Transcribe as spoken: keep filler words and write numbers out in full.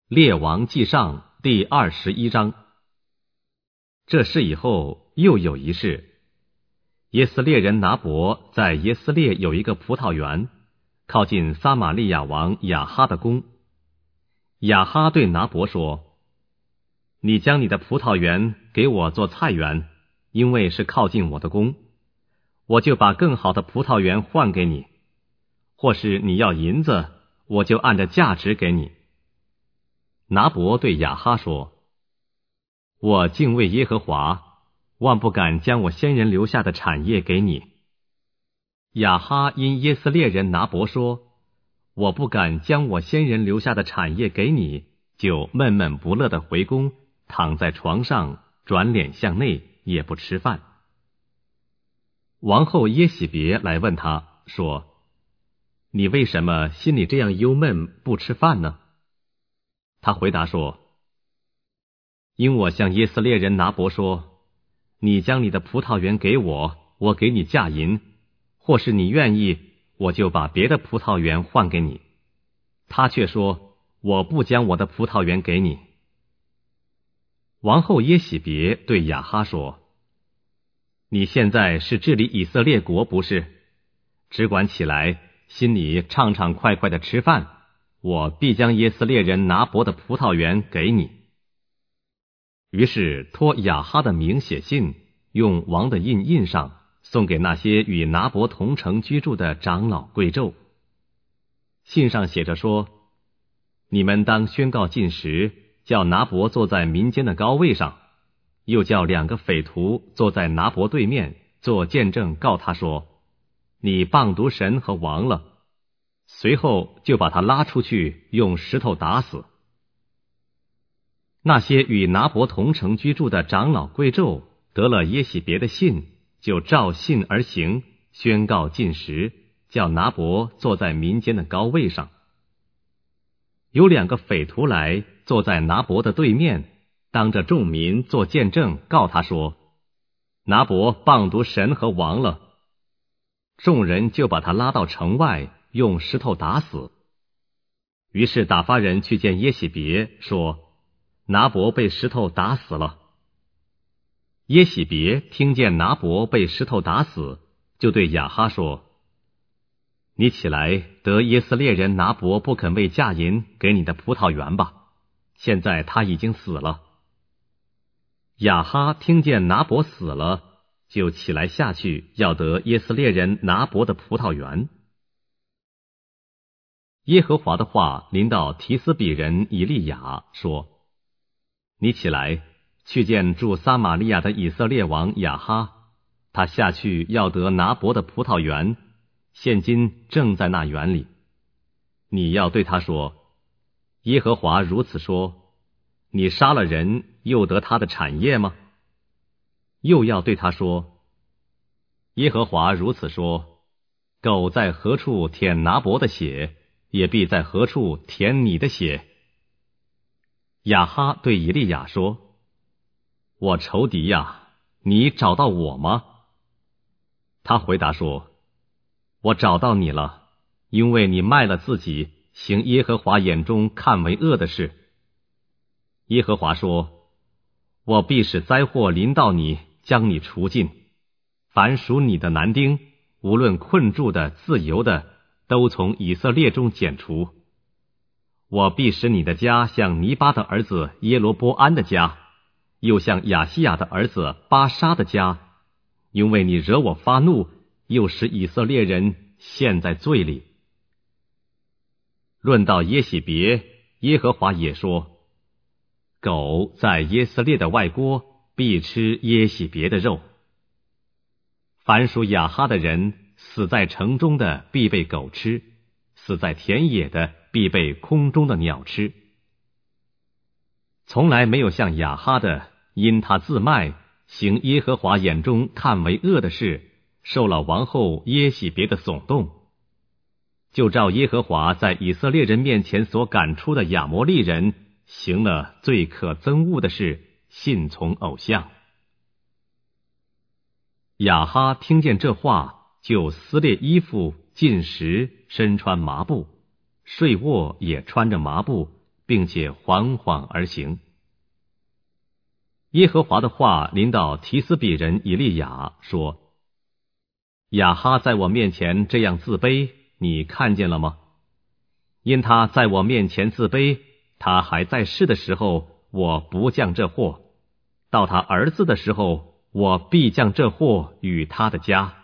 列王纪上第二十一章。这事以后又有一事，耶斯列人拿伯在耶斯列有一个葡萄园，靠近撒玛利亚王亚哈的宫。亚哈对拿伯说：你将你的葡萄园给我做菜园，因为是靠近我的宫，我就把更好的葡萄园换给你，或是你要银子，我就按着价值给你。拿伯对亚哈说：我敬畏耶和华，万不敢将我先人留下的产业给你。亚哈因耶斯列人拿伯说：我不敢将我先人留下的产业给你，就闷闷不乐地回宫，躺在床上，转脸向内，也不吃饭。王后耶喜别来问他说：你为什么心里这样忧闷，不吃饭呢？他回答说：因我向耶斯列人拿伯说，你将你的葡萄园给我，我给你价银，或是你愿意，我就把别的葡萄园换给你。他却说，我不将我的葡萄园给你。王后耶喜别对亚哈说：你现在是治理以色列国不是？只管起来，心里畅畅快快的吃饭，我必将耶斯列人拿伯的葡萄园给你。于是托亚哈的名写信，用王的印印上，送给那些与拿伯同城居住的长老贵胄。信上写着说：你们当宣告禁食，叫拿伯坐在民间的高位上，又叫两个匪徒坐在拿伯对面，做见证告他说：你谤读神和王了。随后就把他拉出去，用石头打死。那些与拿伯同城居住的长老贵胄得了耶喜别的信，就照信而行，宣告禁食，叫拿伯坐在民间的高位上。有两个匪徒来，坐在拿伯的对面，当着众民做见证告他说：拿伯谤读神和王了。众人就把他拉到城外，用石头打死。于是打发人去见耶喜别，说：拿伯被石头打死了。耶喜别听见拿伯被石头打死，就对亚哈说：你起来得耶斯列人拿伯不肯为价银给你的葡萄园吧，现在他已经死了。亚哈听见拿伯死了，就起来下去，要得耶斯列人拿伯的葡萄园。耶和华的话临到提斯比人以利亚说：你起来，去见住撒玛利亚的以色列王亚哈，他下去要得拿伯的葡萄园，现今正在那园里。你要对他说：耶和华如此说，你杀了人，又得他的产业吗？又要对他说：耶和华如此说，狗在何处舔拿伯的血，也必在何处舔你的血。亚哈对以利亚说：我仇敌呀，你找到我吗？他回答说：我找到你了，因为你卖了自己，行耶和华眼中看为恶的事。耶和华说：我必使灾祸临到你，将你除尽。凡属你的男丁，无论困住的、自由的，都从以色列中剪除。我必使你的家像尼巴的儿子耶罗波安的家，又像亚西亚的儿子巴沙的家，因为你惹我发怒，又使以色列人陷在罪里。论到耶喜别，耶和华也说：狗在耶斯列的外郭，必吃耶喜别的肉。凡属亚哈的人，死在城中的必被狗吃，死在田野的必被空中的鸟吃。从来没有像亚哈的，因他自卖，行耶和华眼中看为恶的事，受了王后耶喜别的耸动，就照耶和华在以色列人面前所赶出的亚摩利人，行了最可憎恶的事，信从偶像。亚哈听见这话，就撕裂衣服，进食，身穿麻布，睡卧也穿着麻布， 并且缓缓而行。耶和华的话临到提斯比人以利亚，说：亚哈在我面前这样自卑，你看见了吗？因他在我面前自卑，他还在世的时候，我不降这祸；到他儿子的时候，我必降这祸与他的家。